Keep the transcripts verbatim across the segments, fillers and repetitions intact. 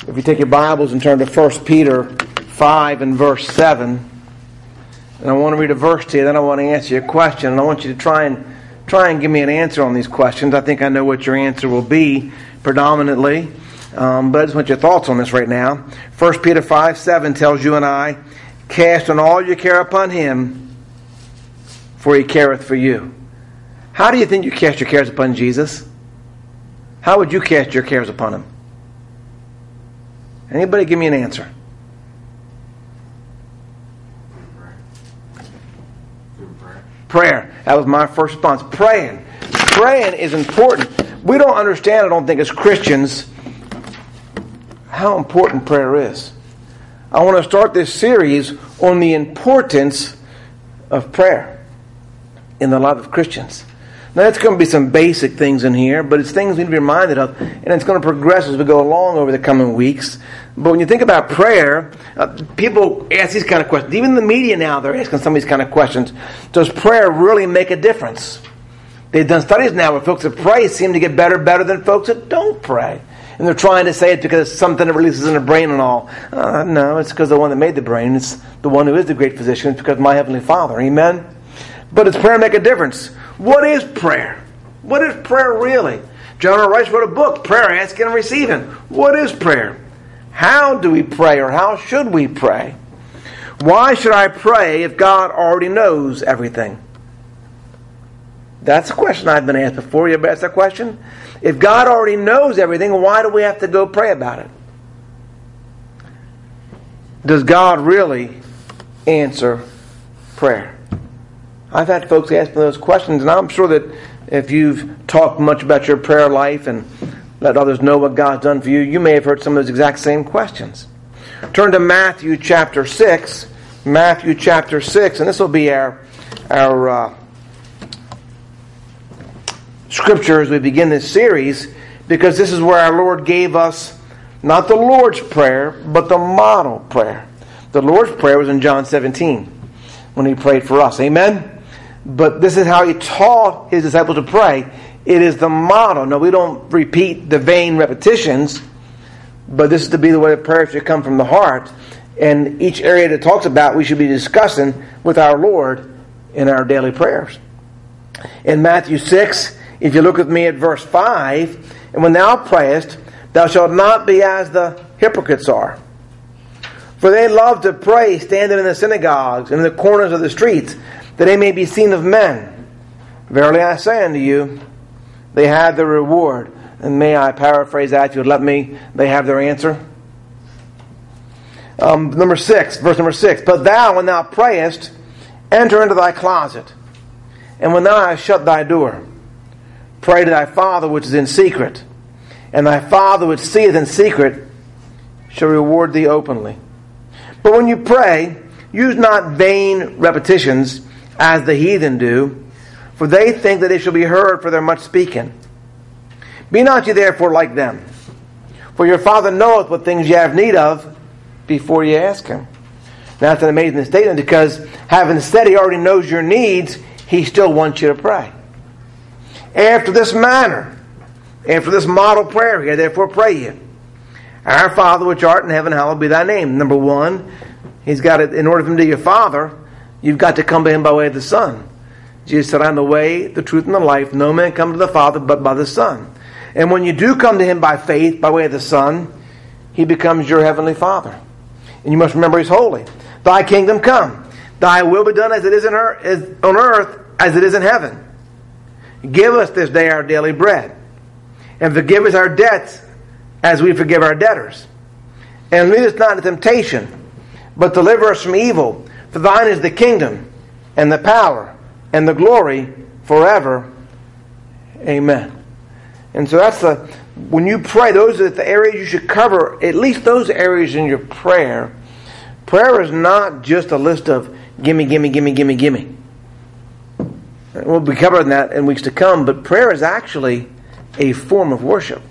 If you take your Bibles and turn to First Peter five and verse seven, and I want to read a verse to you, then I want to answer your question, and I want you to try and try and give me an answer on these questions. I think I know what your answer will be predominantly, um, but I just want your thoughts on this right now. First Peter five seven tells you and I, "Cast on all your care upon Him, for He careth for you." How do you think you cast your cares upon Jesus? How would you cast your cares upon Him? Anybody give me an answer? Prayer. That was my first response. Praying. Praying is important. We don't understand, I don't think, as Christians, how important prayer is. I want to start this series on the importance of prayer in the life of Christians. Now, it's going to be some basic things in here, but it's things we need to be reminded of, and it's going to progress as we go along over the coming weeks. But when you think about prayer, uh, people ask these kind of questions. Even the media now, they're asking some of these kind of questions. Does prayer really make a difference? They've done studies now where folks that pray seem to get better better than folks that don't pray. And they're trying to say it's because it's something that releases in the brain and all. Uh, no, it's because the one that made the brain. It's the one who is the great physician. It's because of my Heavenly Father. Amen? But does prayer make a difference? What is prayer? What is prayer really? John R. Rice wrote a book, Prayer, Asking and Receiving. What is prayer? How do we pray, or how should we pray? Why should I pray if God already knows everything? That's a question I've been asked before. You ever asked that question? If God already knows everything, why do we have to go pray about it? Does God really answer prayer? I've had folks ask me those questions, and I'm sure that if you've talked much about your prayer life and let others know what God's done for you, you may have heard some of those exact same questions. Turn to Matthew chapter six. Matthew chapter six, and this will be our, our uh, scripture as we begin this series, because this is where our Lord gave us not the Lord's Prayer, but the model prayer. The Lord's Prayer was in John seventeen when He prayed for us. Amen? But this is how He taught His disciples to pray. It is the model. No, we don't repeat the vain repetitions, but this is to be the way the prayer should come from the heart. And each area that it talks about, we should be discussing with our Lord in our daily prayers. In Matthew six, if you look with me at verse five, "And when thou prayest, thou shalt not be as the hypocrites are. For they love to pray standing in the synagogues and in the corners of the streets, that they may be seen of men. Verily I say unto you, they have their reward." And may I paraphrase that, if you would let me, they have their answer. Um, number six, verse number six. "But thou, when thou prayest, enter into thy closet, and when thou hast shut thy door, pray to thy Father which is in secret, and thy Father which seeth in secret shall reward thee openly. But when you pray, use not vain repetitions, as the heathen do, for they think that they shall be heard for their much speaking. Be not ye therefore like them, for your Father knoweth what things ye have need of before ye ask Him." Now that's an amazing statement, because having said He already knows your needs, He still wants you to pray. After this manner, after this model prayer here, therefore pray ye, "Our Father which art in heaven, hallowed be thy name." Number one, He's got it, in order for Him to be your Father, you've got to come to Him by way of the Son. Jesus said, "I am the way, the truth, and the life. No man come to the Father but by the Son." And when you do come to Him by faith, by way of the Son, He becomes your Heavenly Father. And you must remember He's holy. "Thy kingdom come. Thy will be done as it is in earth, as, on earth as it is in heaven. Give us this day our daily bread. And forgive us our debts as we forgive our debtors. And lead us not into temptation, but deliver us from evil. For thine is the kingdom, and the power, and the glory, forever. Amen." And so that's the, when you pray, those are the areas you should cover, at least those areas in your prayer. Prayer is not just a list of gimme, gimme, gimme, gimme, gimme. We'll be covering that in weeks to come, but prayer is actually a form of worship.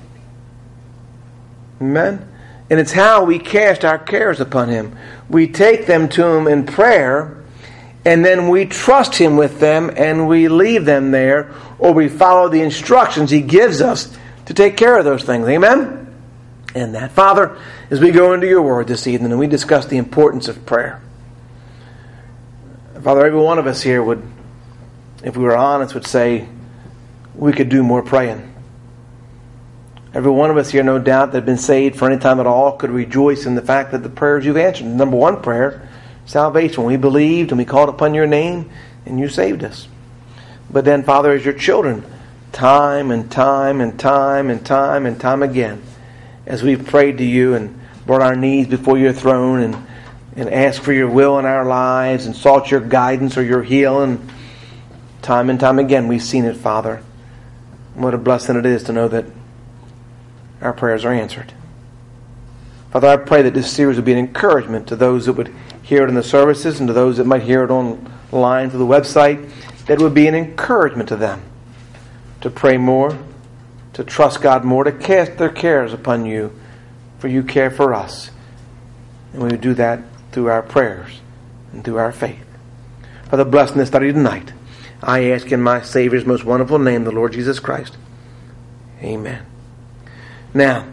Amen? And it's how we cast our cares upon Him. We take them to Him in prayer, and then we trust Him with them, and we leave them there, or we follow the instructions He gives us to take care of those things. Amen? in that. Father, as we go into your word this evening and we discuss the importance of prayer, Father, every one of us here would, if we were honest, would say we could do more praying. Every one of us here, no doubt, that have been saved for any time at all could rejoice in the fact that the prayers you've answered. Number one prayer, salvation. We believed and we called upon your name and you saved us. But then, Father, as your children, time and time and time and time and time again, as we've prayed to you and brought our knees before your throne and, and asked for your will in our lives and sought your guidance or your healing, time and time again we've seen it, Father. What a blessing it is to know that our prayers are answered. Father, I pray that this series would be an encouragement to those that would hear it in the services and to those that might hear it online through the website, that it would be an encouragement to them to pray more, to trust God more, to cast their cares upon you, for you care for us. And we would do that through our prayers and through our faith. Father, bless in this study tonight. I ask in my Savior's most wonderful name, the Lord Jesus Christ. Amen. Now,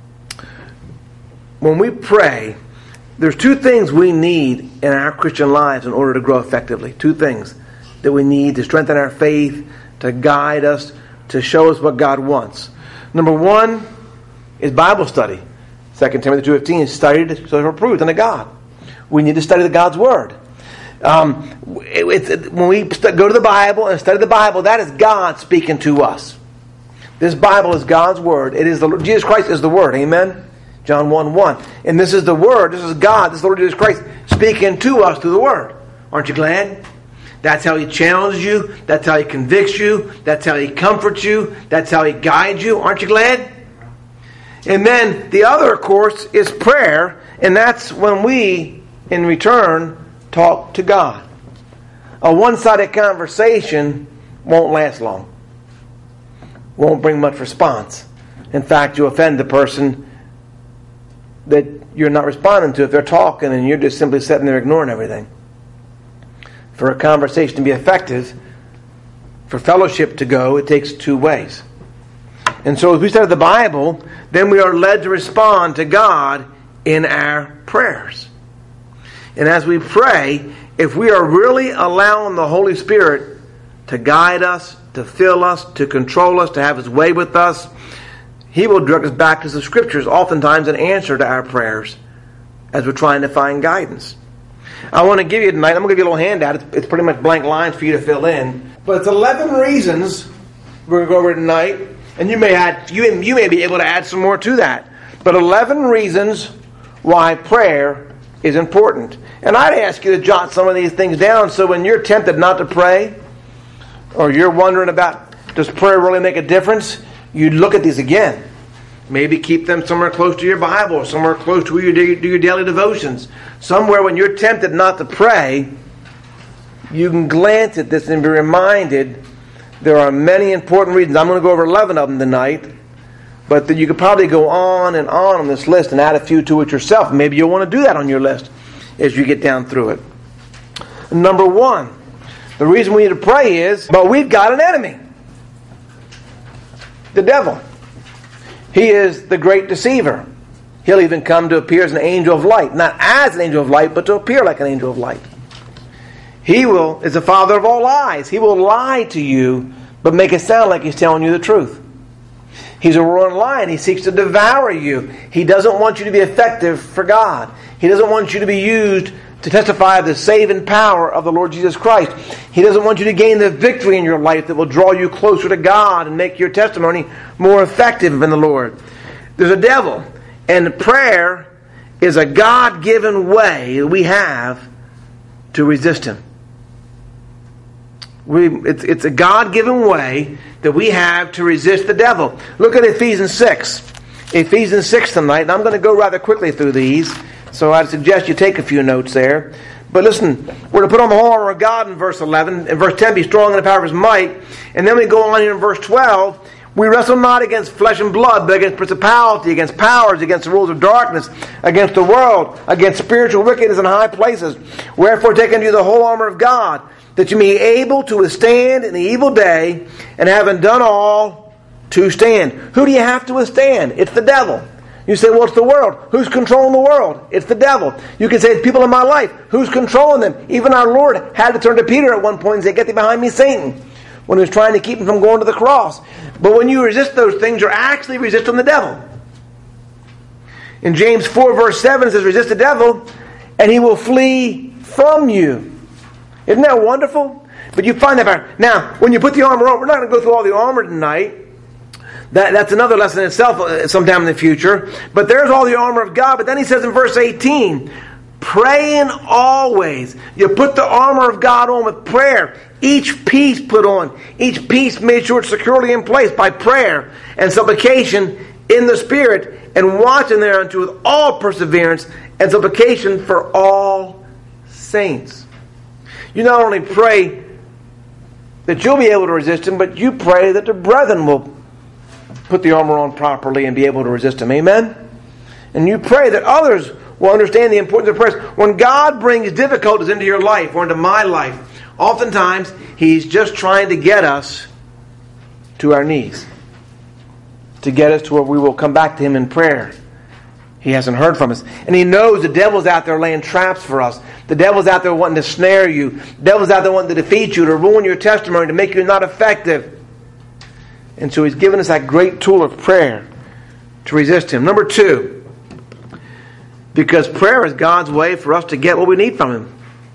when we pray, there's two things we need in our Christian lives in order to grow effectively. Two things that we need to strengthen our faith, to guide us, to show us what God wants. Number one is Bible study. Second Timothy two fifteen is studied so we're approved unto God. We need to study the God's Word. Um, it, it, when we st- go to the Bible and study the Bible, that is God speaking to us. This Bible is God's Word. It is the Jesus Christ is the Word. Amen? John one one. And this is the Word. This is God. This is the Lord Jesus Christ speaking to us through the Word. Aren't you glad? That's how He challenges you. That's how He convicts you. That's how He comforts you. That's how He guides you. Aren't you glad? And then the other, of course, is prayer. And that's when we, in return, talk to God. A one-sided conversation won't last long. Won't bring much response. In fact, you offend the person that you're not responding to if they're talking and you're just simply sitting there ignoring everything. For a conversation to be effective, for fellowship to go, it takes two ways. And so as we study the Bible, then we are led to respond to God in our prayers. And as we pray, if we are really allowing the Holy Spirit to guide us, to fill us, to control us, to have His way with us, He will direct us back to the Scriptures, oftentimes an answer to our prayers as we're trying to find guidance. I want to give you tonight, I'm going to give you a little handout. It's, it's pretty much blank lines for you to fill in. But it's eleven reasons we're going to go over tonight. And you may add, you, you may be able to add some more to that. But eleven reasons why prayer is important. And I'd ask you to jot some of these things down so when you're tempted not to pray, or you're wondering about, does prayer really make a difference? You look at these again. Maybe keep them somewhere close to your Bible, or somewhere close to where you do your daily devotions. Somewhere when you're tempted not to pray, you can glance at this and be reminded there are many important reasons. I'm going to go over eleven of them tonight, but that you could probably go on and on on this list and add a few to it yourself. Maybe you'll want to do that on your list as you get down through it. Number one, the reason we need to pray is, but we've got an enemy. The devil. He is the great deceiver. He'll even come to appear as an angel of light. Not as an angel of light, but to appear like an angel of light. He will is the father of all lies. He will lie to you, but make it sound like he's telling you the truth. He's a roaring lion. He seeks to devour you. He doesn't want you to be effective for God. He doesn't want you to be used to testify of the saving power of the Lord Jesus Christ. He doesn't want you to gain the victory in your life that will draw you closer to God and make your testimony more effective in the Lord. There's a devil, and prayer is a God-given way that we have to resist him. We, it's, it's a God-given way that we have to resist the devil. Look at Ephesians six. Ephesians six tonight, and I'm going to go rather quickly through these, so I'd suggest you take a few notes there. But listen, we're to put on the whole armor of God in verse eleven. In verse ten, be strong in the power of His might. And then we go on here in verse twelve. We wrestle not against flesh and blood, but against principality, against powers, against the rulers of darkness, against the world, against spiritual wickedness in high places. Wherefore take unto you the whole armor of God, that you may be able to withstand in the evil day, and having done all, to stand. Who do you have to withstand? It's the devil. You say, well, it's the world. Who's controlling the world? It's the devil. You can say, it's people in my life. Who's controlling them? Even our Lord had to turn to Peter at one point and say, get thee behind me, Satan, when he was trying to keep him from going to the cross. But when you resist those things, you're actually resisting the devil. In James four, verse seven, it says, resist the devil, and he will flee from you. Isn't that wonderful? But you find that power. Now, when you put the armor on, we're not going to go through all the armor tonight. That, that's another lesson in itself sometime in the future. But there's all the armor of God. But then he says in verse eighteen, praying always. You put the armor of God on with prayer. Each piece put on. Each piece made sure it's securely in place by prayer and supplication in the Spirit, and watching thereunto with all perseverance and supplication for all saints. You not only pray that you'll be able to resist him, but you pray that the brethren will put the armor on properly and be able to resist him. Amen? And you pray that others will understand the importance of prayer. When God brings difficulties into your life or into my life, oftentimes he's just trying to get us to our knees, to get us to where we will come back to him in prayer. He hasn't heard from us. And he knows the devil's out there laying traps for us. The devil's out there wanting to snare you. The devil's out there wanting to defeat you, to ruin your testimony, to make you not effective. And so he's given us that great tool of prayer to resist him. Number two, because prayer is God's way for us to get what we need from him.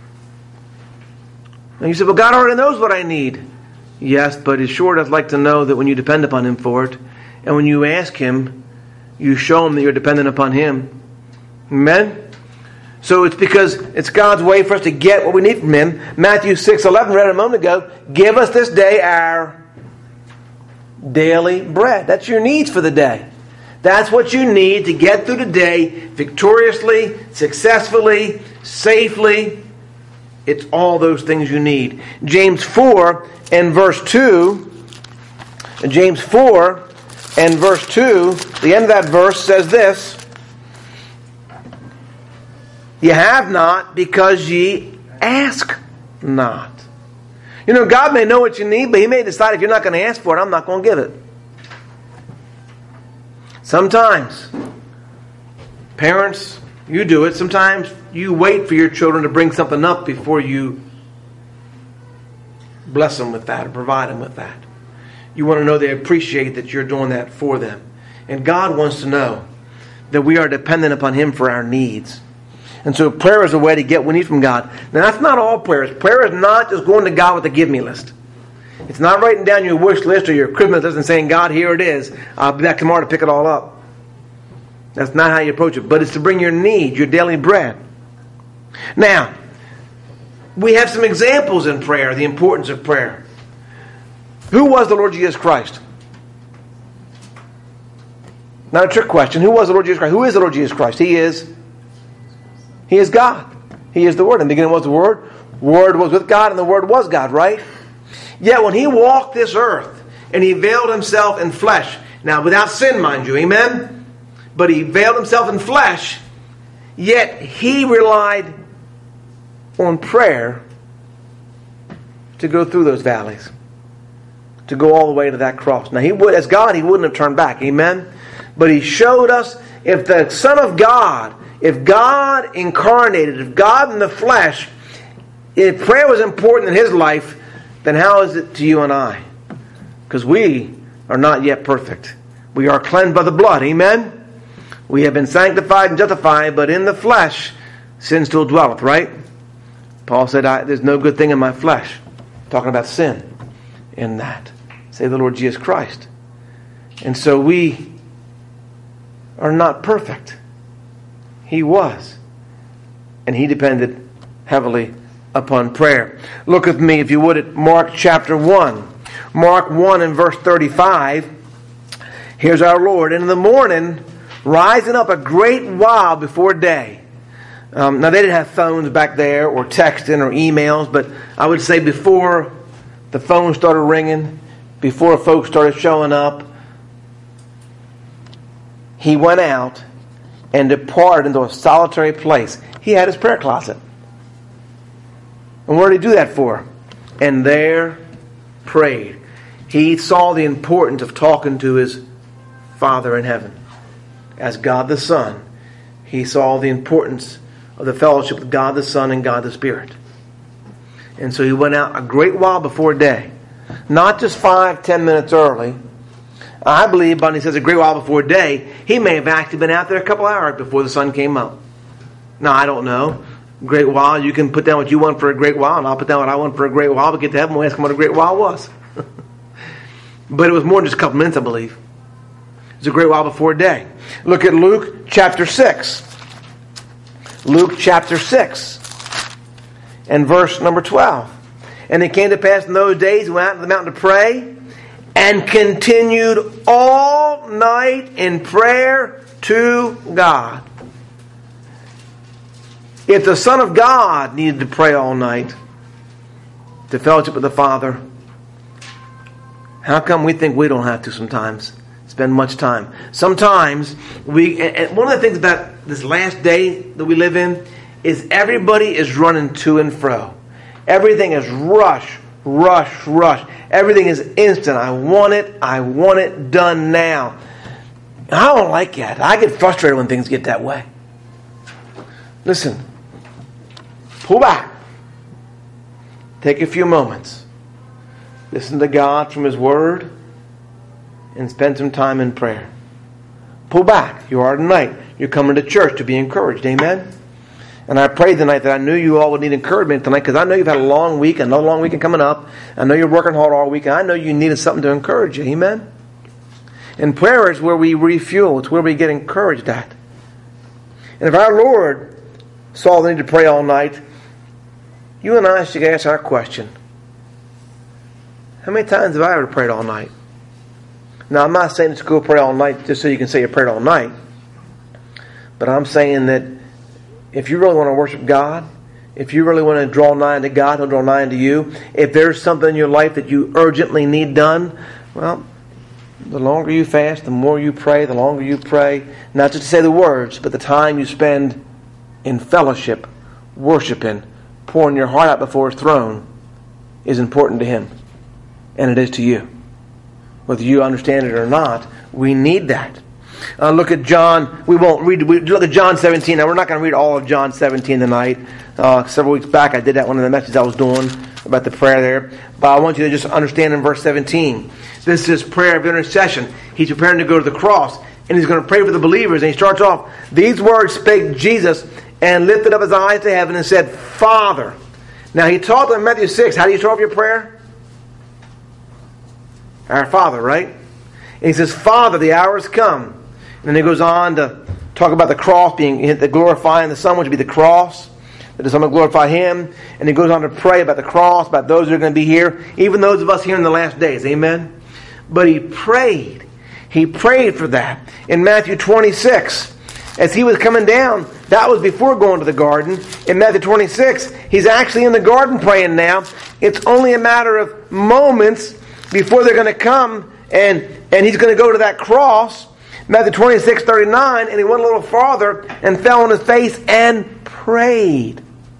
And you say, well, God already knows what I need. Yes, but he sure does like to know that when you depend upon him for it, and when you ask him, you show him that you're dependent upon him. Amen? So it's because it's God's way for us to get what we need from him. Matthew six eleven, read a moment ago, give us this day our daily bread. That's your needs for the day. That's what you need to get through the day victoriously, successfully, safely. It's all those things you need. James four and verse two. James four and verse two, the end of that verse says this. You have not because ye ask not. You know, God may know what you need, but he may decide if you're not going to ask for it, I'm not going to give it. Sometimes, parents, you do it. Sometimes you wait for your children to bring something up before you bless them with that or provide them with that. You want to know they appreciate that you're doing that for them. And God wants to know that we are dependent upon him for our needs. And so prayer is a way to get what we need from God. Now that's not all prayers. Prayer is not just going to God with a give me list. It's not writing down your wish list or your Christmas list and saying, God, here it is. I'll be back tomorrow to pick it all up. That's not how you approach it. But it's to bring your need, your daily bread. Now, we have some examples in prayer, the importance of prayer. Who was the Lord Jesus Christ? Not a trick question. Who was the Lord Jesus Christ? Who is the Lord Jesus Christ? He is He is God. He is the Word. In the beginning was the Word. Word was with God and the Word was God, right? Yet when he walked this earth and he veiled himself in flesh, now without sin, mind you, amen? But he veiled himself in flesh, yet he relied on prayer to go through those valleys, to go all the way to that cross. Now, he would, as God, he wouldn't have turned back, amen? But he showed us, if the Son of God, if God incarnated, if God in the flesh, if prayer was important in his life, then how is it to you and I? Because we are not yet perfect. We are cleansed by the blood, amen? We have been sanctified and justified, but in the flesh, sin still dwelleth, right? Paul said, I, there's no good thing in my flesh. Talking about sin in that. Say the Lord Jesus Christ. And so we are not perfect. He was. And he depended heavily upon prayer. Look with me, if you would, at Mark chapter one. Mark one and verse thirty-five. Here's our Lord. And in the morning, rising up a great while before day. Um, now, they didn't have phones back there, or texting, or emails, but I would say before the phone started ringing, before folks started showing up, he went out and departed into a solitary place. He had his prayer closet. And what did he do that for? And there prayed. He saw the importance of talking to his Father in heaven. as God the Son, he saw the importance of the fellowship with God the Son and God the Spirit. And so he went out a great while before day. Not just five, ten minutes early. I believe, but he says a great while before day, he may have actually been out there a couple hours before the sun came up. Now, I don't know. Great while, you can put down what you want for a great while, and I'll put down what I want for a great while. We'll get to heaven, we'll ask him what a great while was. But it was more than just a couple minutes, I believe. It was a great while before day. Look at Luke chapter six. Luke chapter six. And verse number twelve. And it came to pass in those days, he went out to the mountain to pray, and continued all night in prayer to God. If the Son of God needed to pray all night to fellowship with the Father, how come we think we don't have to sometimes spend much time? Sometimes we, and one of the things about this last day that we live in is everybody is running to and fro. Everything is rush, rush, rush. Everything is instant. I want it. I want it done now. I don't like that. I get frustrated when things get that way. Listen. Pull back. Take a few moments. Listen to God from His Word and spend some time in prayer. Pull back. You are tonight. You're coming to church to be encouraged. Amen? And I prayed tonight that I knew you all would need encouragement tonight, because I know you've had a long week, another long weekend coming up. I know you're working hard all week, and I know you needed something to encourage you. Amen? And prayer is where we refuel. It's where we get encouraged at. And if our Lord saw the need to pray all night, you and I should ask our question. How many times have I ever prayed all night? Now, I'm not saying it's go pray all night just so you can say you prayed all night. But I'm saying that if you really want to worship God, if you really want to draw nigh to God, He'll draw nigh to you. If there's something in your life that you urgently need done, well, the longer you fast, the more you pray, the longer you pray. Not just to say the words, but the time you spend in fellowship, worshiping, pouring your heart out before His throne is important to Him. And it is to you. Whether you understand it or not, we need that. Uh, look at John. We won't read. We look at John seventeen. Now we're not going to read all of John seventeen tonight. Uh, several weeks back, I did that one of the messages I was doing about the prayer there. But I want you to just understand in verse seventeen. This is prayer of intercession. He's preparing to go to the cross, and he's going to pray for the believers. And he starts off, "These words spake Jesus, and lifted up his eyes to heaven, and said, Father." Now he taught them in Matthew six. How do you start off your prayer? Our Father, right? And he says, "Father, the hour has come." And then he goes on to talk about the cross being the glorifying the Son, which would be the cross. That the Son will glorify Him. And he goes on to pray about the cross, about those who are going to be here, even those of us here in the last days. Amen? But he prayed. He prayed for that. In Matthew twenty-six, as he was coming down, that was before going to the garden. In Matthew twenty-six, he's actually in the garden praying now. It's only a matter of moments before they're going to come, and, and he's going to go to that cross. Matthew twenty-six, thirty-nine, and he went a little farther and fell on his face and prayed.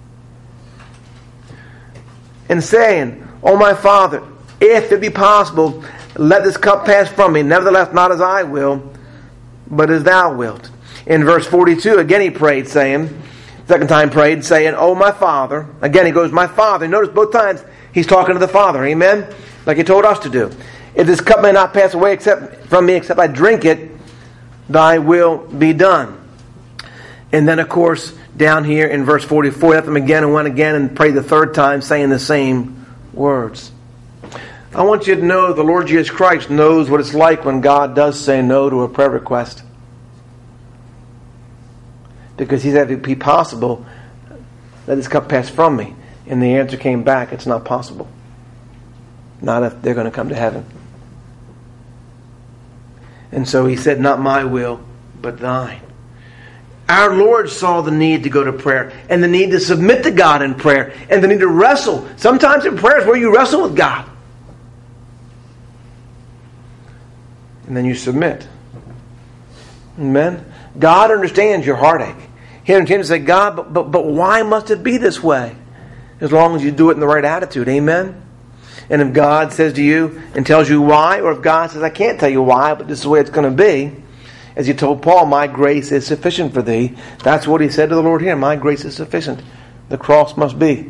And saying, "O my Father, if it be possible, let this cup pass from me. Nevertheless, not as I will, but as thou wilt." In verse forty-two, again he prayed, saying, second time prayed, saying, "O my Father." Again he goes, "My Father." Notice both times he's talking to the Father. Amen? Like he told us to do. "If this cup may not pass away except from me, except I drink it, thy will be done." And then, of course, down here in verse forty-four, left them again and went again and prayed the third time, saying the same words. I want you to know the Lord Jesus Christ knows what it's like when God does say no to a prayer request. Because he said, if it be possible, let this cup pass from me. And the answer came back, it's not possible. Not if they're going to come to heaven. And so he said, not my will, but thine. Our Lord saw the need to go to prayer, and the need to submit to God in prayer, and the need to wrestle. Sometimes in prayer is where you wrestle with God. And then you submit. Amen? God understands your heartache. He understands and say, God, but, but, but why must it be this way? As long as you do it in the right attitude. Amen? And if God says to you and tells you why, or if God says, I can't tell you why, but this is the way it's going to be, As he told Paul, my grace is sufficient for thee. That's what he said to the Lord here. My grace is sufficient. The cross must be.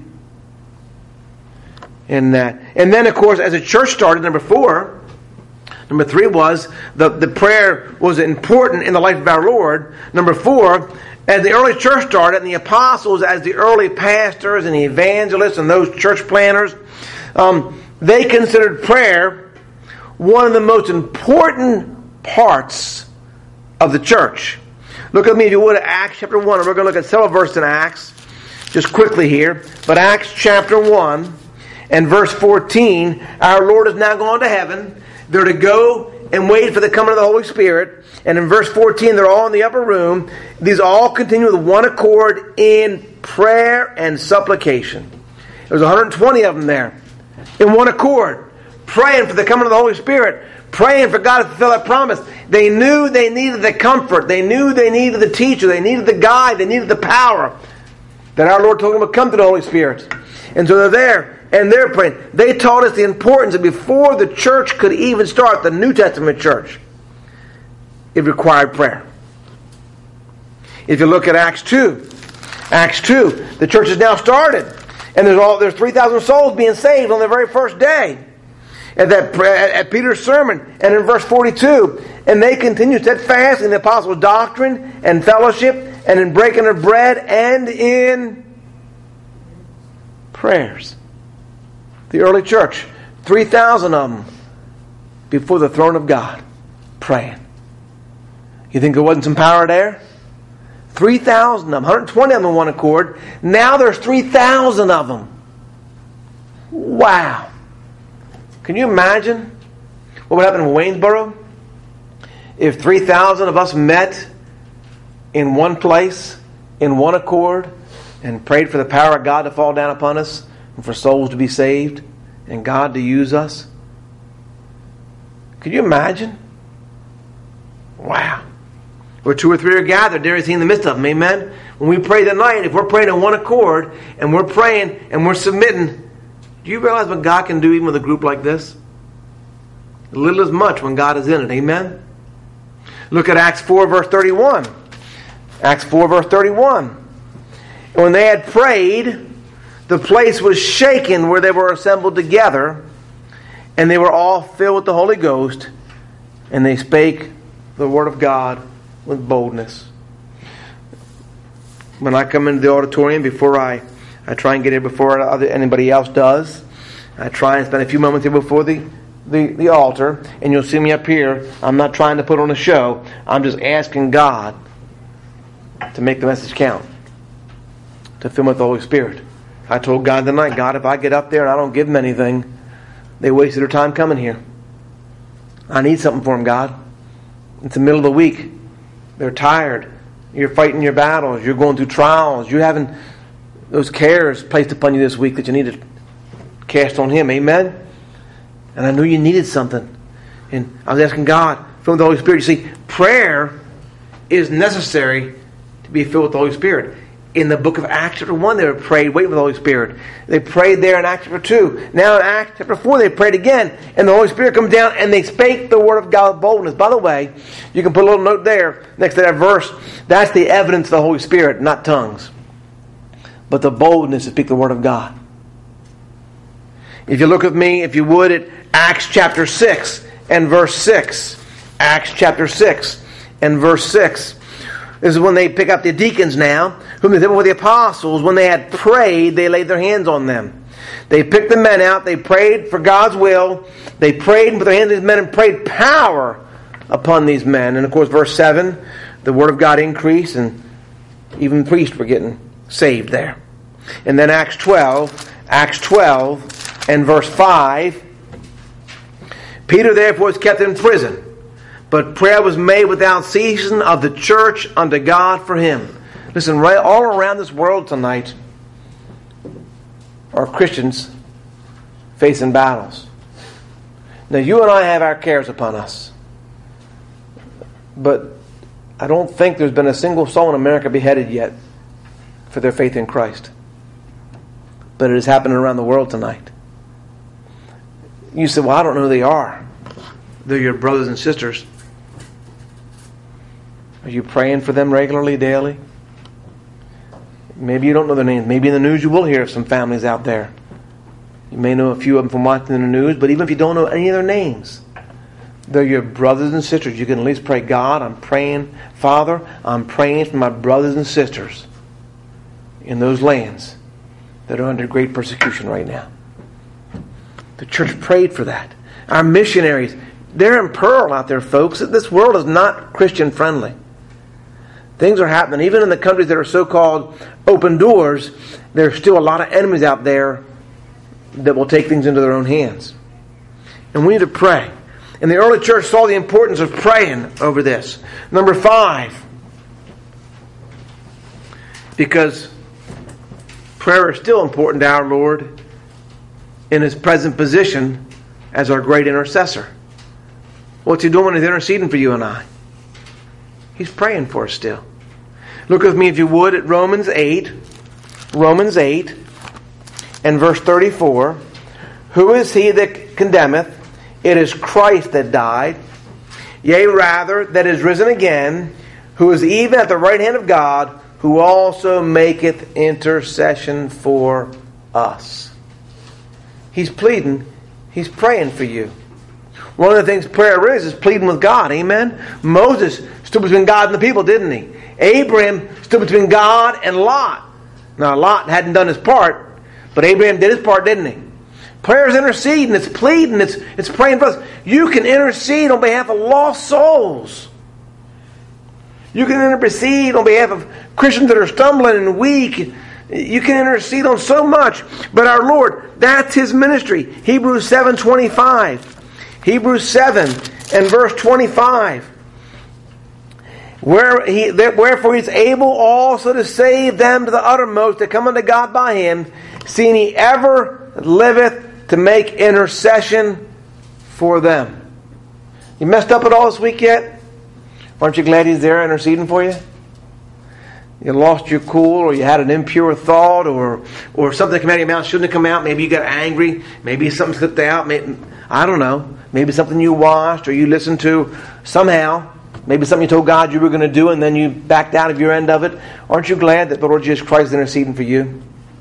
In that. And then, of course, as the church started, number four, number three was the, the prayer was important in the life of our Lord. Number four, as the early church started, and the apostles, as the early pastors and the evangelists and those church planners, um, they considered prayer one of the most important parts of the church. Look at me, if you would, at Acts chapter one. And we're going to look at several verses in Acts, just quickly here. But Acts chapter one and verse fourteen, our Lord is now gone to heaven. They're to go and wait for the coming of the Holy Spirit. And in verse fourteen, they're all in the upper room. These all continue with one accord in prayer and supplication. There was one hundred twenty of them there. In one accord. Praying for the coming of the Holy Spirit. Praying for God to fulfill that promise. They knew they needed the comfort. They knew they needed the teacher. They needed the guide. They needed the power that our Lord told them to come to the Holy Spirit. And so they're there. And they're praying. They taught us the importance that before the church could even start, the New Testament church, it required prayer. If you look at Acts two, Acts two, the church has now started. And there's all there's three thousand souls being saved on the very first day. At that at Peter's sermon, and in verse forty-two, and they continue steadfast in the apostles' doctrine and fellowship, and in breaking of bread, and in prayers. The early church, three thousand of them before the throne of God, praying. You think there wasn't some power there? three thousand of them, one hundred twenty of them in one accord. Now there's three thousand of them. Wow. Can you imagine what would happen in Waynesboro if three thousand of us met in one place, in one accord, and prayed for the power of God to fall down upon us, and for souls to be saved, and God to use us? Could you imagine? Wow. Where two or three are gathered, there is He in the midst of them. Amen? When we pray tonight, if we're praying in one accord, and we're praying, and we're submitting, do you realize what God can do even with a group like this? Little as much when God is in it. Amen? Look at Acts four, verse thirty-one. Acts four, verse thirty-one. When they had prayed, the place was shaken where they were assembled together, and they were all filled with the Holy Ghost, and they spake the word of God with boldness. When I come into the auditorium, before I, I try and get here before anybody else does, I try and spend a few moments here before the, the, the altar, and you'll see me up here. I'm not trying to put on a show. I'm just asking God to make the message count, to fill me with the Holy Spirit. I told God tonight, God, if I get up there and I don't give them anything, they wasted their time coming here. I need something for them, God. It's the middle of the week. They're tired. You're fighting your battles. You're going through trials. You're having those cares placed upon you this week that you need to cast on Him. Amen? And I knew you needed something. And I was asking God, fill with the Holy Spirit. You see, prayer is necessary to be filled with the Holy Spirit. In the book of Acts chapter one, they were prayed, wait for the Holy Spirit. They prayed there in Acts chapter two. Now in Acts chapter four, they prayed again. And the Holy Spirit comes down and they spake the word of God with boldness. By the way, you can put a little note there next to that verse. That's the evidence of the Holy Spirit, not tongues. But the boldness to speak the word of God. If you look with me, if you would, at Acts chapter six and verse six. Acts chapter six and verse six. This is when they pick up the deacons now, whom they were the apostles. When they had prayed, they laid their hands on them. They picked the men out. They prayed for God's will. They prayed and put their hands on these men and prayed power upon these men. And of course, verse seven, the word of God increased, and even priests were getting saved there. And then Acts twelve, Acts twelve and verse five. Peter therefore was kept in prison, but prayer was made without ceasing of the church unto God for him. Listen, right all around this world tonight are Christians facing battles. Now you and I have our cares upon us. But I don't think there's been a single soul in America beheaded yet for their faith in Christ. But it is happening around the world tonight. You say, well, I don't know who they are. They're your brothers and sisters. Are you praying for them regularly, daily? Maybe you don't know their names. Maybe in the news you will hear of some families out there. You may know a few of them from watching the news, but even if you don't know any of their names, they're your brothers and sisters. You can at least pray, God, I'm praying, Father, I'm praying for my brothers and sisters in those lands that are under great persecution right now. The church prayed for that. Our missionaries, they're in peril out there, folks. This world is not Christian friendly. Things are happening. Even in the countries that are so-called open doors, there's still a lot of enemies out there that will take things into their own hands. And we need to pray. And the early church saw the importance of praying over this. Number five, because prayer is still important to our Lord in His present position as our great intercessor. What's He doing when He's interceding for you and I? He's praying for us still. Look with me, if you would, at Romans eight. Romans eight and verse thirty-four. Who is he that condemneth? It is Christ that died, yea, rather, that is risen again, who is even at the right hand of God, who also maketh intercession for us. He's pleading. He's praying for you. One of the things prayer is, is pleading with God. Amen? Moses stood between God and the people, didn't he? Abraham stood between God and Lot. Now, Lot hadn't done his part, but Abraham did his part, didn't he? Prayer is interceding. It's pleading. It's, it's praying for us. You can intercede on behalf of lost souls. You can intercede on behalf of Christians that are stumbling and weak. You can intercede on so much. But our Lord, that's His ministry. Hebrews seven twenty-five. Hebrews seven and verse twenty-five. Where he, wherefore He is able also to save them to the uttermost that come unto God by Him, seeing He ever liveth to make intercession for them. You messed up at all this week yet? Aren't you glad He's there interceding for you? You lost your cool, or you had an impure thought, or or something came out of your mouth shouldn't have come out. Maybe you got angry. Maybe something slipped out. Maybe, I don't know. Maybe something you watched or you listened to somehow. Maybe something you told God you were going to do and then you backed out of your end of it. Aren't you glad that the Lord Jesus Christ is interceding for you?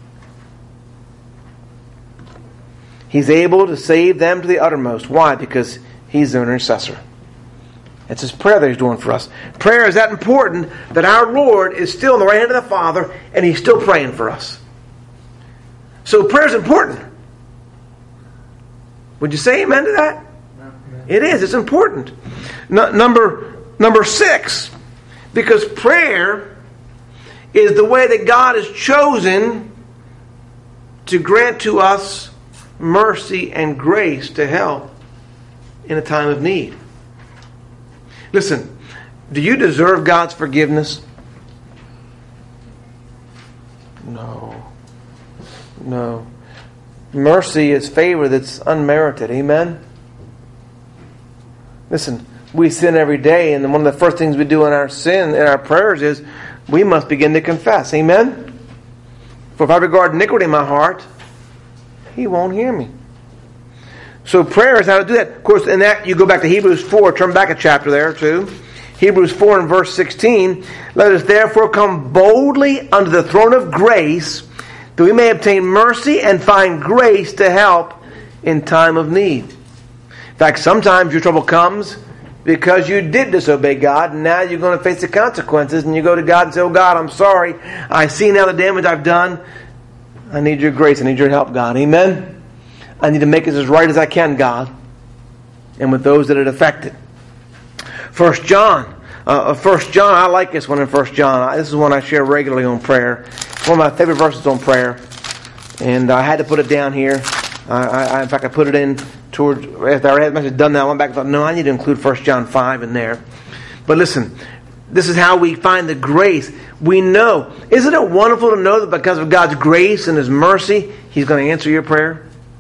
He's able to save them to the uttermost. Why? Because He's their intercessor. It's His prayer that He's doing for us. Prayer is that important that our Lord is still in the right hand of the Father and He's still praying for us. So prayer is important. Would you say amen to that? It is. It's important. No, number, number six, because prayer is the way that God has chosen to grant to us mercy and grace to help in a time of need. Listen, do you deserve God's forgiveness? No. No. Mercy is favor that's unmerited. Amen? Listen, we sin every day, and one of the first things we do in our sin, in our prayers, is we must begin to confess. Amen? For if I regard iniquity in my heart, He won't hear me. So prayer is how to do that. Of course, in that you go back to Hebrews four, turn back a chapter there too. Hebrews four and verse sixteen. Let us therefore come boldly unto the throne of grace, that we may obtain mercy and find grace to help in time of need. In fact, sometimes your trouble comes because you did disobey God, and now you're going to face the consequences, and you go to God and say, oh God, I'm sorry. I see now the damage I've done. I need your grace. I need your help, God. Amen? I need to make it as right as I can, God, and with those that it affected. First John. Uh, First John, I like this one in First John. This is one I share regularly on prayer. It's one of my favorite verses on prayer. And I had to put it down here. I, I, in fact, I put it in towards, after I had done that, I went back and thought, no, I need to include First John five in there. But listen, this is how we find the grace. We know. Isn't it wonderful to know that because of God's grace and His mercy, He's going to answer your prayer?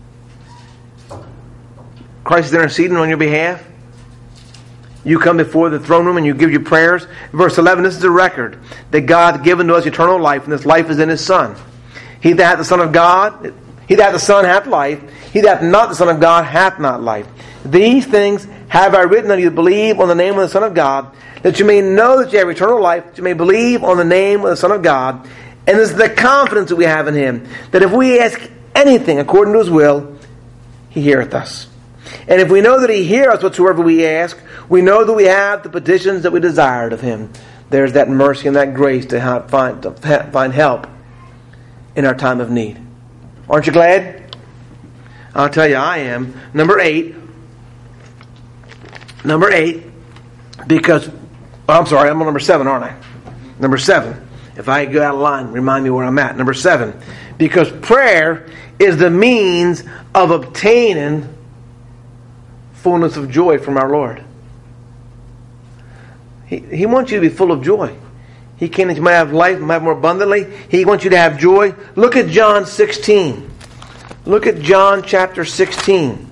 Christ is interceding on your behalf. You come before the throne room and you give your prayers. Verse eleven, this is the record that God hath given to us eternal life, and this life is in His Son. He that hath the Son of God, he that hath the Son hath life. He that hath not the Son of God hath not life. These things have I written unto you to believe on the name of the Son of God, that you may know that you have eternal life, that you may believe on the name of the Son of God. And this is the confidence that we have in Him, that if we ask anything according to His will, He heareth us. And if we know that He heareth us whatsoever we ask, we know that we have the petitions that we desired of Him. There's that mercy and that grace to have, find, to find help in our time of need. Aren't you glad? I'll tell you, I am. Number eight. Number eight. Because, oh, I'm sorry, I'm on number seven, aren't I? Number seven. If I go out of line, remind me where I'm at. Number seven. Because prayer is the means of obtaining fullness of joy from our Lord. He, he wants you to be full of joy. He came that you might have life and have more abundantly. He wants you to have joy. Look at John sixteen. Look at John chapter sixteen.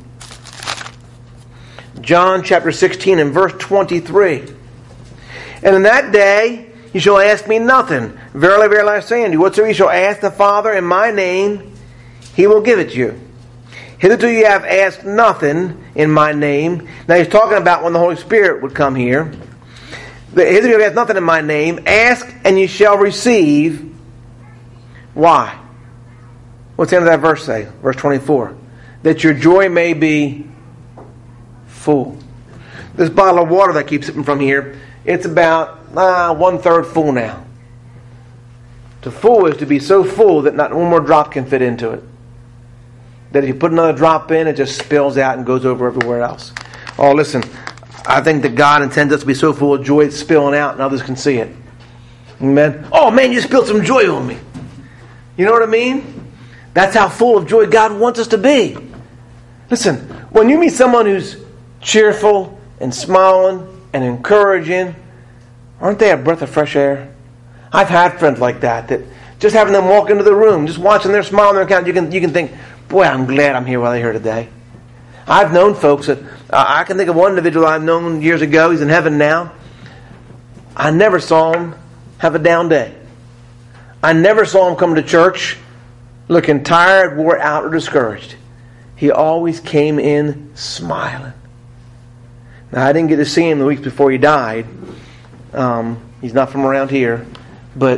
John chapter sixteen and verse twenty-three. And in that day you shall ask me nothing. Verily, verily, I say unto you, whatsoever you shall ask the Father in my name, He will give it you. Hitherto you have asked nothing in my name. Now he's talking about when the Holy Spirit would come here. Hitherto you have asked nothing in my name. Ask and you shall receive. Why? What's the end of that verse say? Verse twenty-four. That your joy may be full. This bottle of water that keeps sipping from here, it's about uh, one-third full now. To full is to be so full that not one more drop can fit into it. That if you put another drop in, it just spills out and goes over everywhere else. Oh, listen, I think that God intends us to be so full of joy it's spilling out and others can see it. Amen? Oh man, you spilled some joy on me. You know what I mean? That's how full of joy God wants us to be. Listen, when you meet someone who's cheerful and smiling and encouraging, aren't they a breath of fresh air? I've had friends like that, that just having them walk into the room, just watching their smile on their account, you can you can think, boy, I'm glad I'm here while they're here today. I've known folks that, uh, I can think of one individual I've known years ago, he's in heaven now. I never saw him have a down day. I never saw him come to church looking tired, wore out, or discouraged. He always came in smiling. Now, I didn't get to see him the weeks before he died. Um, he's not from around here. But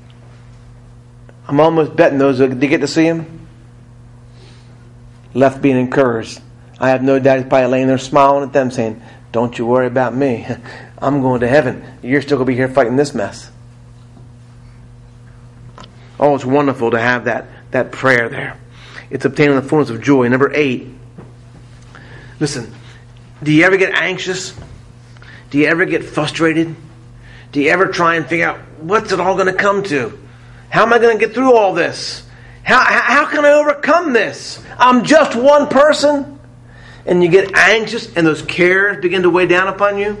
I'm almost betting those that did get to see him left being encouraged. I have no doubt he's probably laying there smiling at them saying, don't you worry about me. I'm going to heaven. You're still going to be here fighting this mess. Oh, it's wonderful to have that, that prayer there. It's obtaining the fullness of joy. Number eight. Listen, do you ever get anxious? Do you ever get frustrated? Do you ever try and figure out what's it all going to come to? How am I going to get through all this? How, how can I overcome this? I'm just one person. And you get anxious and those cares begin to weigh down upon you.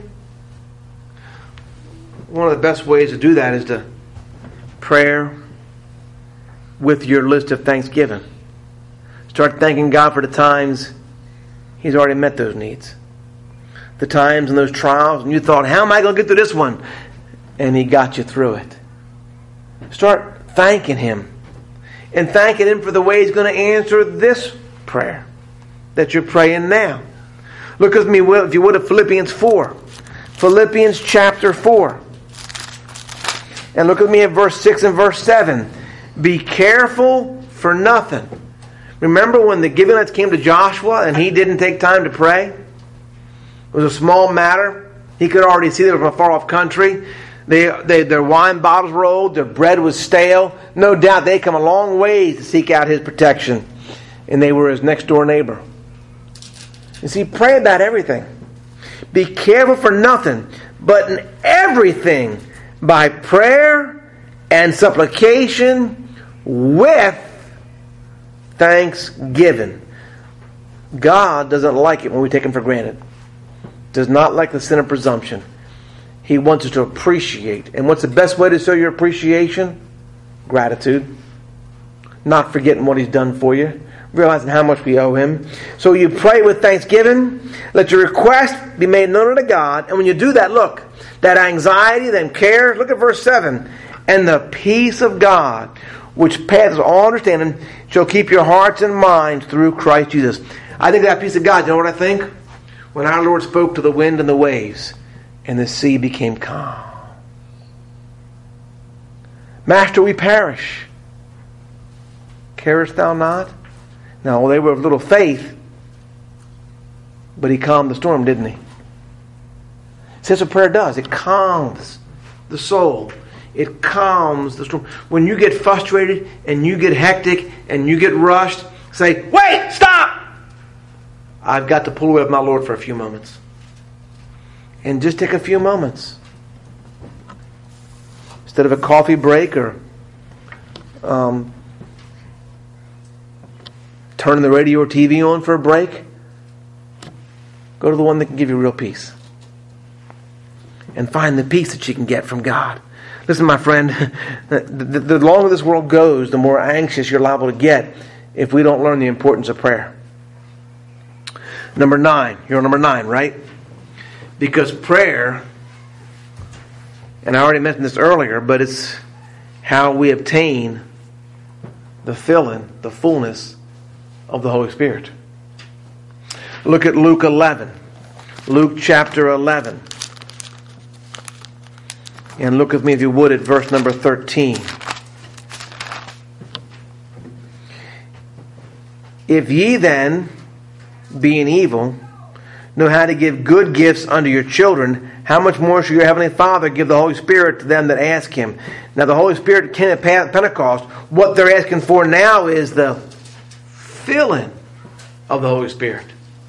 One of the best ways to do that is to prayer with your list of thanksgiving. Start thanking God for the times He's already met those needs. The times and those trials and you thought, how am I going to get through this one? And He got you through it. Start thanking Him. And thanking Him for the way He's going to answer this prayer that you're praying now. Look with me, if you would, at Philippians four. Philippians chapter four. And look with me at verse six and verse seven. Be careful for nothing. Remember when the Gibeonites came to Joshua and he didn't take time to pray? It was a small matter. He could already see they were from a far-off country. They, they, their wine bottles were old. Their bread was stale. No doubt they come a long way to seek out His protection. And they were His next-door neighbor. You see, pray about everything. Be careful for nothing, but in everything, by prayer and supplication with thanksgiving. God doesn't like it when we take Him for granted. Does not like the sin of presumption. He wants us to appreciate. And what's the best way to show your appreciation? Gratitude. Not forgetting what He's done for you. Realizing how much we owe Him. So you pray with thanksgiving. Let your request be made known unto God. And when you do that, look, that anxiety, that care, look at verse seven. And the peace of God, which passes all understanding, shall keep your hearts and minds through Christ Jesus. I think that peace of God, you know what I think? when our Lord spoke to the wind and the waves, and the sea became calm. Master, we perish. Carest thou not? Now, they were of little faith, but he calmed the storm, didn't he? That's what prayer does. It calms the soul. It calms the storm. When you get frustrated and you get hectic and you get rushed, say, wait, stop! I've got to pull away with my Lord for a few moments. And just take a few moments. Instead of a coffee break or um, turning the radio or T V on for a break, go to the one that can give you real peace. And find the peace that you can get from God. Listen, my friend, the, the, the longer this world goes, the more anxious you're liable to get if we don't learn the importance of prayer. Number nine. You're on number nine, right? Because prayer, and I already mentioned this earlier, but it's how we obtain the filling, the fullness of the Holy Spirit. Look at Luke eleven. Luke chapter eleven. And look with me, if you would, at verse number thirteen. If ye then, being evil, know how to give good gifts unto your children, how much more shall your heavenly Father give the Holy Spirit to them that ask Him? Now the Holy Spirit came at Pentecost. What they're asking for now is the filling of the Holy Spirit.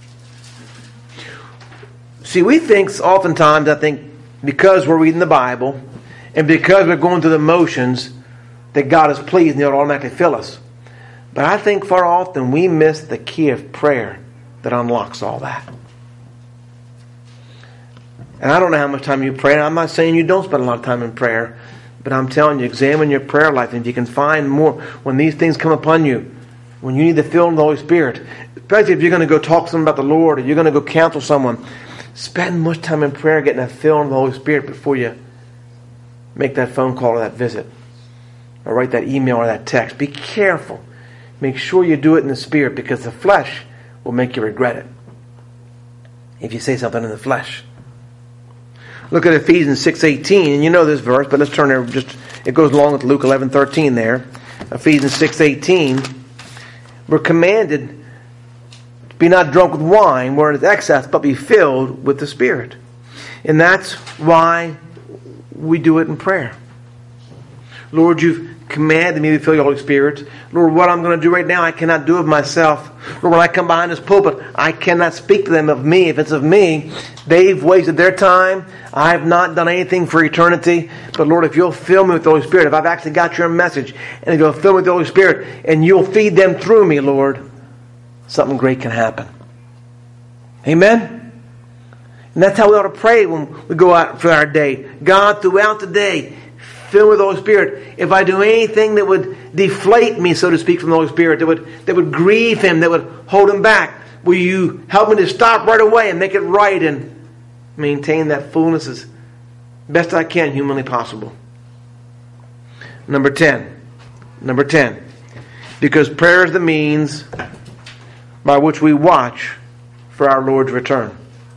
See, we think oftentimes, I think, because we're reading the Bible and because we're going through the motions, that God is pleased and He'll automatically fill us. But I think far often we miss the key of prayer that unlocks all that. And I don't know how much time you pray. And I'm not saying you don't spend a lot of time in prayer, but I'm telling you, examine your prayer life. And if you can find more, when these things come upon you, when you need the filling of the Holy Spirit, especially if you're going to go talk to someone about the Lord, or you're going to go counsel someone, spend much time in prayer getting that filling of the Holy Spirit before you make that phone call or that visit, or write that email or that text. Be careful. Make sure you do it in the Spirit, because the flesh will make you regret it if you say something in the flesh. Look at Ephesians six eighteen, and you know this verse, but let's turn there. Just it goes along with Luke eleven thirteen there. Ephesians six eighteen. We're commanded to be not drunk with wine, wherein is excess, but be filled with the Spirit. And that's why we do it in prayer. Lord, you've commanded me to fill your Holy Spirit. Lord, what I'm going to do right now, I cannot do of myself. Lord, when I come behind this pulpit, I cannot speak to them of me. If it's of me, they've wasted their time. I have not done anything for eternity. But Lord, if you'll fill me with the Holy Spirit, if I've actually got your message, and if you'll fill me with the Holy Spirit, and you'll feed them through me, Lord, something great can happen. Amen? And that's how we ought to pray when we go out for our day. God, throughout the day, fill me with the Holy Spirit. If I do anything that would deflate me, so to speak, from the Holy Spirit, that would that would grieve Him, that would hold Him back, will you help me to stop right away and make it right and maintain that fullness as best I can, humanly possible. Number ten. Number ten. Because prayer is the means by which we watch for our Lord's return.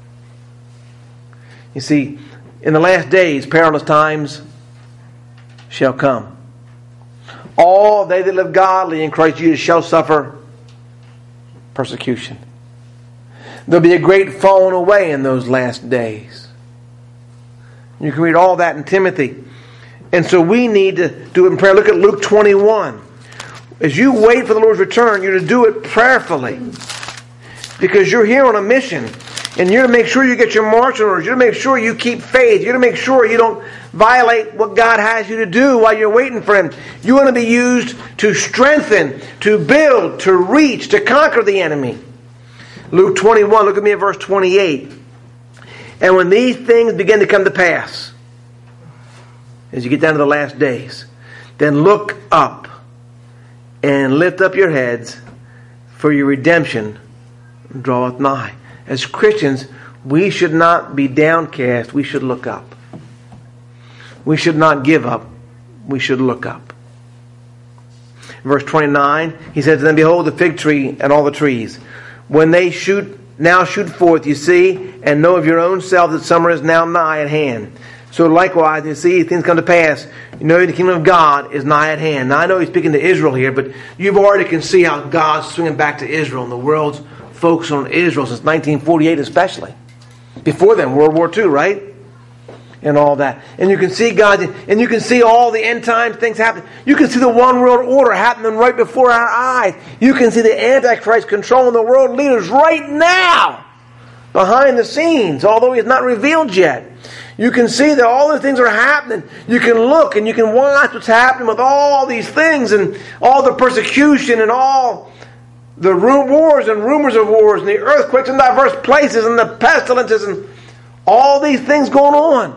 You see, in the last days, perilous times shall come. All they that live godly in Christ Jesus shall suffer persecution. There'll be a great falling away in those last days. You can read all that in Timothy. And so we need to do it in prayer. Look at Luke twenty-one. As you wait for the Lord's return, you're to do it prayerfully. Because you're here on a mission. And you're to make sure you get your marching orders. You're to make sure you keep faith. You're to make sure you don't violate what God has you to do while you're waiting for Him. You want to be used to strengthen, to build, to reach, to conquer the enemy. Luke twenty-one, look at me at verse twenty-eight. And when these things begin to come to pass, as you get down to the last days, then look up and lift up your heads, for your redemption draweth nigh. As Christians, we should not be downcast. We should look up. We should not give up. We should look up. Verse twenty-nine, he says, Then behold the fig tree and all the trees. When they shoot now shoot forth, you see, and know of your own self that summer is now nigh at hand. So likewise, you see, things come to pass. You know the kingdom of God is nigh at hand. Now I know he's speaking to Israel here, but you've already can see how God's swinging back to Israel, and the world's focused on Israel since nineteen forty-eight especially. Before then, World War Two, right? And all that. And you can see God, and you can see all the end time things happen. You can see the one world order happening right before our eyes. You can see the Antichrist controlling the world leaders right now, behind the scenes, although he's not revealed yet. You can see that all these things are happening. You can look and you can watch what's happening with all these things and all the persecution and all the wars and rumors of wars and the earthquakes in diverse places and the pestilences and all these things going on.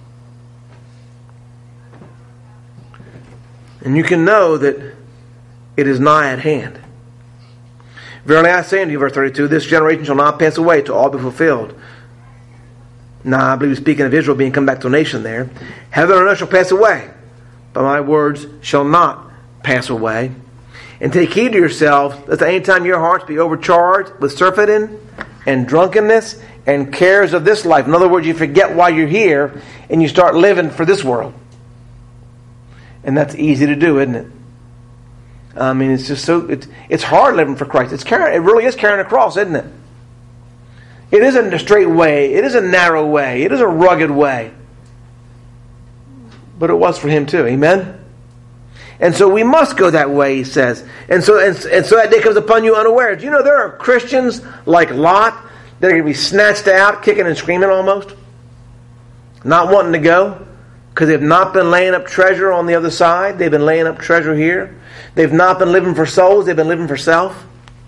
And you can know that it is nigh at hand. Verily I say unto you, verse thirty-two, this generation shall not pass away till all be fulfilled. Now I believe he's speaking of Israel being come back to a nation there. Heaven and earth shall pass away, but my words shall not pass away. And take heed to yourselves, lest at any time your hearts be overcharged with surfeiting and drunkenness and cares of this life. In other words, you forget why you're here and you start living for this world. And that's easy to do, isn't it? I mean, it's just so, it's, it's hard living for Christ. It's carrying, it really is carrying a cross, isn't it? It isn't a straight way. It is a narrow way. It is a rugged way. But it was for him too. Amen? And so we must go that way, he says. And so and, and so that day comes upon you unaware. Do you know there are Christians like Lot that are going to be snatched out, kicking and screaming almost? Not wanting to go. Because they've not been laying up treasure on the other side. They've been laying up treasure here. They've not been living for souls. They've been living for self.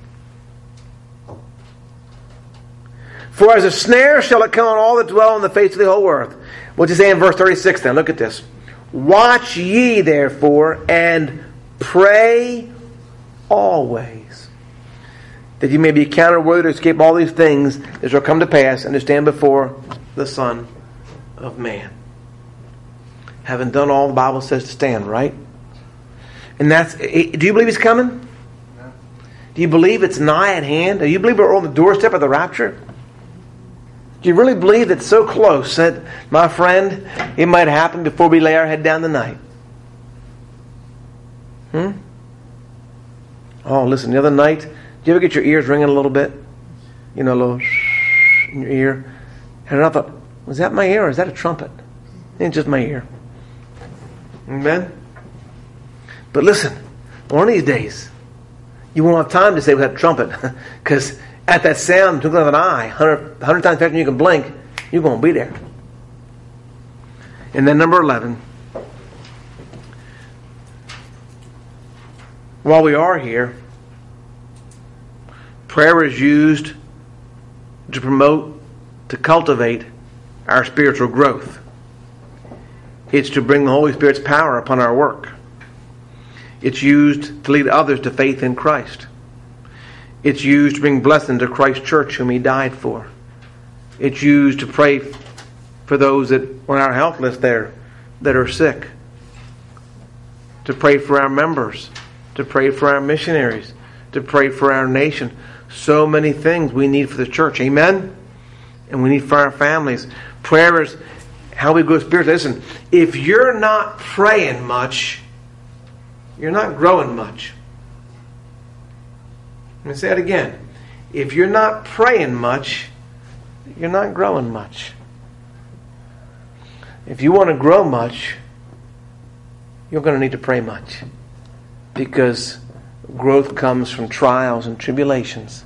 For as a snare shall it come on all that dwell on the face of the whole earth. What's he say in verse thirty-six then? Look at this. Watch ye therefore and pray always, that ye may be counted worthy to escape all these things that shall come to pass and to stand before the Son of Man. Having done all the Bible says to stand, right? And that's, do you believe he's coming? No. Do you believe it's nigh at hand? Do you believe we're on the doorstep of the rapture? Do you really believe that it's so close that, my friend, it might happen before we lay our head down tonight? Hmm? Oh, listen, the other night, did you ever get your ears ringing a little bit? You know, a little shh in your ear. And I thought, was that my ear or is that a trumpet? It's just my ear. Amen? But listen, one of these days, you won't have time to say with that trumpet, because at that sound, twinkling of an eye, hundred, hundred times faster than you can blink, you're going to be there. And then number eleven, while we are here, prayer is used to promote, to cultivate our spiritual growth. It's to bring the Holy Spirit's power upon our work. It's used to lead others to faith in Christ. It's used to bring blessing to Christ's church whom he died for. It's used to pray for those that are on our health list there that are sick. To pray for our members. To pray for our missionaries. To pray for our nation. So many things we need for the church. Amen? And we need for our families. Prayer is how we grow spiritually. Listen, if you're not praying much, you're not growing much. Let me say it again. If you're not praying much, you're not growing much. If you want to grow much, you're going to need to pray much. Because growth comes from trials and tribulations.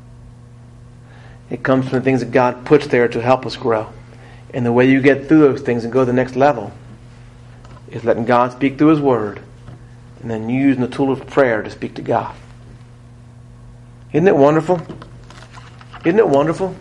It comes from the things that God puts there to help us grow. And the way you get through those things and go to the next level is letting God speak through his word and then using the tool of prayer to speak to God. Isn't it wonderful? Isn't it wonderful?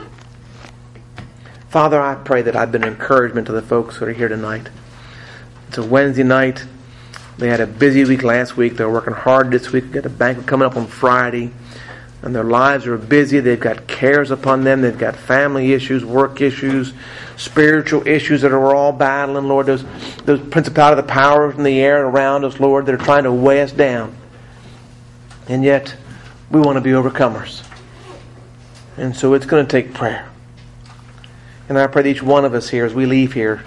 Father, I pray that I've been an encouragement to the folks who are here tonight. It's a Wednesday night. They had a busy week last week. They're working hard this week. They've got a banquet coming up on Friday. And their lives are busy. They've got cares upon them. They've got family issues, work issues, spiritual issues that are all battling, Lord. Those, those principalities, the powers in the air around us, Lord, that are trying to weigh us down. And yet, we want to be overcomers. And so it's going to take prayer. And I pray that each one of us here, as we leave here,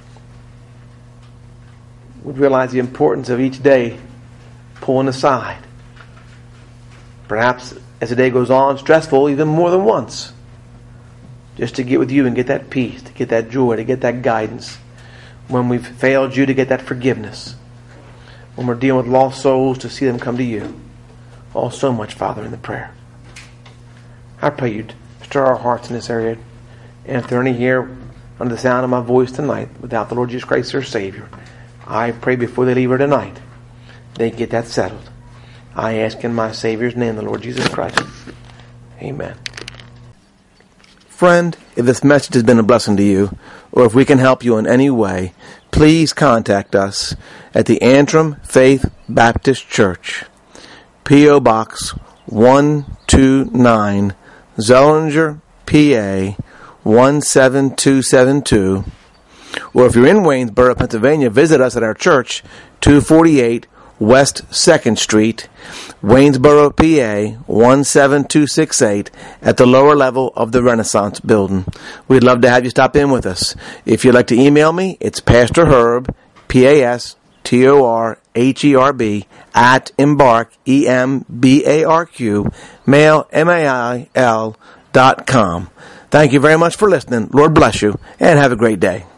would realize the importance of each day pulling aside. Perhaps as the day goes on, stressful even more than once. Just to get with you and get that peace, to get that joy, to get that guidance. When we've failed you, to get that forgiveness. When we're dealing with lost souls, to see them come to you. Oh, so much, Father, in the prayer. I pray you'd stir our hearts in this area. And if there are any here under the sound of my voice tonight, without the Lord Jesus Christ, their Savior, I pray before they leave here tonight, they get that settled. I ask in my Savior's name, the Lord Jesus Christ. Amen. Friend, if this message has been a blessing to you, or if we can help you in any way, please contact us at the Antrim Faith Baptist Church, P O Box one two nine, Zellinger, P A one seven two seven two. Or if you're in Waynesboro, Pennsylvania, visit us at our church, two forty-eight West second Street, Waynesboro, P A one seven two six eight, at the lower level of the Renaissance Building. We'd love to have you stop in with us. If you'd like to email me, it's Pastor Herb, P A S T O R H E R B, at Embark, E M B A R Q, mail, M A I L, dot com. Thank you very much for listening. Lord bless you, and have a great day.